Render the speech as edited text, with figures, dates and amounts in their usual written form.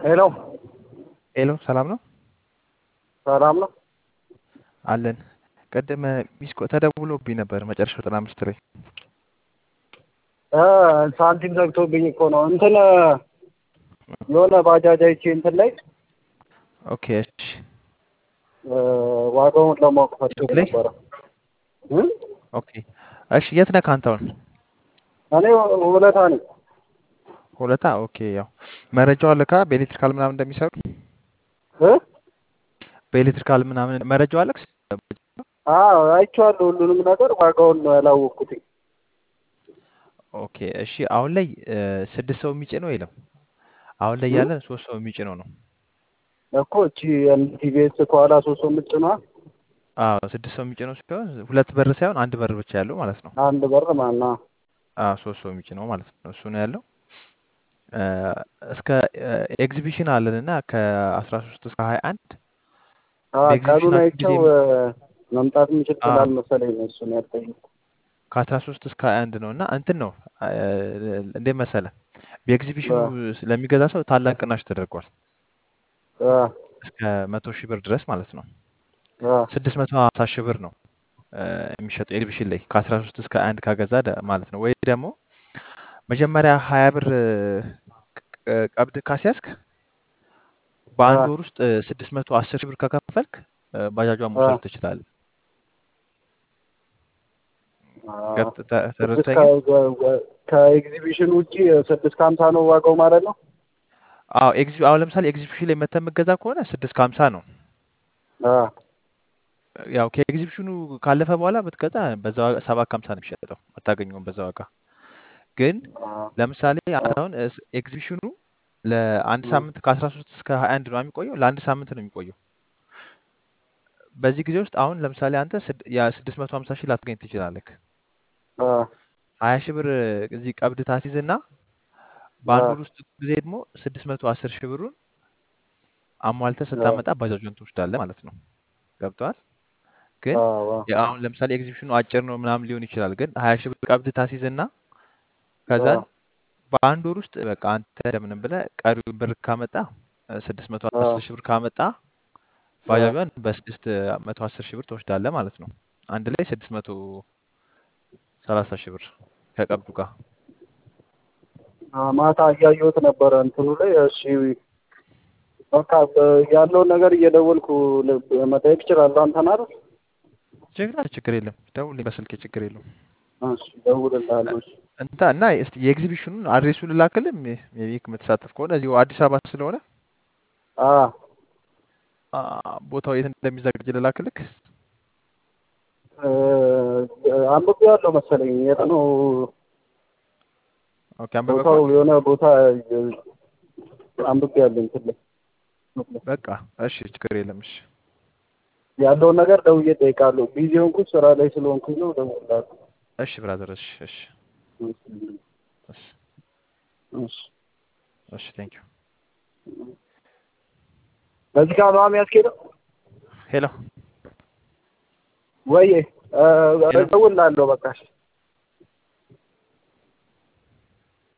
ሄሎ ሄሎ ሰላም ነው ሰላም ነው። አለን። ቅድም ሚስኮ ተደውሎብኝ ነበር መጨረሻው 95 ላይ። እ ሳንቲም ዘግቶብኝ እኮ ነው። እንትን የሆነ ባጃጅ አይቼ እንትን ላይ ኦኬ እሺ። ዋጋውን ለማወቅ ፈልጌ ቲክቶክ ላይ ነበረ። እ ኦኬ እሺ። የት ነህ አንተ አሁን? እኔ ውለታ ነኝ። ሆለታ ኦኬ። ያው መረጃው አለካ በኤሌክትሪካል ምናምን እንደሚሰሩ እ በኤሌክትሪካል ምናምን መረጃው አለክስ? አዎ አይቼዋለሁ ሁሉንም ነገር። ዋጋውን ነው ያላወቅኩት። ኦኬ እሺ። አሁን ላይ 6 ሰው የሚጭነው የለም። አሁን ላይ እ ያለን 3 ሰው የሚጭነው ነው። እኮ እቺ ቲቪኤስ ከኋላ 3 ሰው የምትጭነዋ አዎ 6 ሰው የሚጭነው ሲሆን 2 በር ሳይሆን 1 በር ብቻ ያለው ማለት ነው። አንድ በር ማና 3 ሰው የሚጭነው ማለት ነው። እሱ ነው ያለው። እስከ ኤግዚቢሽን አለን እና ከ13 እስከ 21 ቀኑን በኤግዚቢሽናችን ጊዜ አይቼው መምጣት የምችል አዎ ስላልመሰለኝ ነው እሱን ያልጠየኩት። ከ13 እስከ 21 ነው እና እንትን ነው እንዴት መሰለ በኤግዚቢሽኑ ለሚገዛ ሰው ታላቅ ቅናሽ ተደርጓል። እስከ 100,000 ብር ድረስ ማለት ነው። 650,000 ብር ነው የሚሸጠው ኤግዚቢሽን ላይ ከ13 እስከ 21 ካገዛ ማለት ነው። ወይ ደግሞ መጀመሪያ 20 ብር ቀብድ ካስያዝክ በአንድ ወር ውስጥ 610,000 ብር ከከፈልክ ባጃጇን መውሰድ ትችላለህ። ተረድተኝ? ከኤግዚቢሽን ውጪ 650 ነው ዋጋው ማለት ነው። አዎ አሁን ለምሳሌ ኤግዚቢሽን ላይ መተህ የምትገዛ ከሆነ 650 ነው። ያው ከኤግዚቢሽኑ ካለፈ በኋላ ብትገዛ በዛ ዋጋ 750 ነው የሚሸጠው። አታገኘውም በዛ ዋጋ። ግን ለምሳሌ አሁን ኤግዚቢሽኑ ለአንድ ሳምንት ከ13 እስከ 21 ነው የሚቆየው። ለአንድ ሳምንት ነው የሚቆየው። በዚህ ጊዜ ውስጥ አሁን ለምሳሌ አንተ የ650,000 ላትገኝ ትችላለህ። 20,000 ብር እዚህ ቀብድ ታስይዝና በአንድ ወር ውስጥ ጊዜ ደግሞ 610,000 ብሩን አሟልተህ ስታመጣ ባጃጁን ትወስዳለህ ማለት ነው። ገብቶሃል? ግን አሁን ለምሳሌ ኤግዚቢሽኑ አጭር ነው ምናምን ሊሆን ይችላል። ግን 20,000 ብር ቀብድ ታስይዝና ከዛን በአንድ ወር ውስጥ በቃ አንተ እንደምንም ብለህ ቀሪውን ብር ካመጣ 610,000 ብር ካመጣ ባጃጇን በ610,000 ብር ትወስዳለህ ማለት ነው። አንድ ላይ 630,000 ብር ከቀብዱ ጋር። ማታ እያየሁት ነበረ እንትኑ ላይ። እሺ በቃ ያለውን ነገር እየደወልኩ መጠየቅ እችላለሁ አንተን አይደል? ችግር የለም። ደውልልኝ በስልኬ ችግር የለውም። እሺ እደውልልሃለሁ። እሺ እና እስቲ የኤግዚቢሽኑን አድሬሱን ልላክልህ። ሜቢ የምትሳተፍ ከሆነ እዚሁ አዲስ አበባ ስለሆነ ቦታው የት እንደሚዘጋጅ ልላክልህ። አንብቤዋለሁ መሰለኝ። የት ነው ኦኬ ቦታው? አንብበከዋል? የሆነ ቦታ አንብቤያለሁ እንትን ላይ። በቃ እሺ ችግር የለም። እሺ ያለውን ነገር ደውዬ እጠይቃለሁ። ቢዚ ሆንኩት ስራ ላይ ስለሆንኩኝ ነው። እደውልልሃለሁ። እሺ ብራዘር። እሺ እሺ እሺ እሺ እሺ ቴንክ ዩ። በዚህ ጋር ነው የሚያስኬደው ሄሎ ወይ? እደውልልሃለሁ በቃ። እሺ